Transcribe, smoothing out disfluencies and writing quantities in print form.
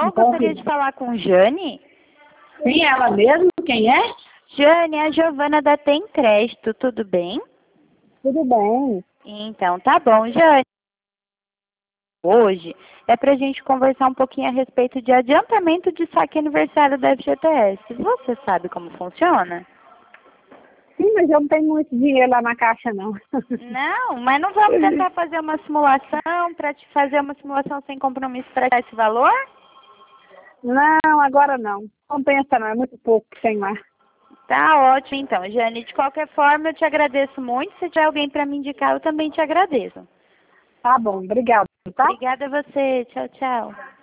eu gostaria de falar com Jane. Sim, ela mesmo? Quem é? Jane, é a Giovana da Tem Crédito, tudo bem? Tudo bem. Então, tá bom, Jane. Hoje é para a gente conversar um pouquinho a respeito de adiantamento de saque aniversário da FGTS. Você sabe como funciona? Sim, mas eu não tenho muito dinheiro lá na caixa, não. Não, mas não vamos tentar fazer uma simulação, para te fazer uma simulação sem compromisso para esse valor? Não, agora não. Compensa não, é muito pouco que tem lá. Tá ótimo, então, Jane. De qualquer forma, eu te agradeço muito. Se tiver alguém para me indicar, eu também te agradeço. Tá bom, obrigado, tá? Obrigada a você. Tchau, tchau.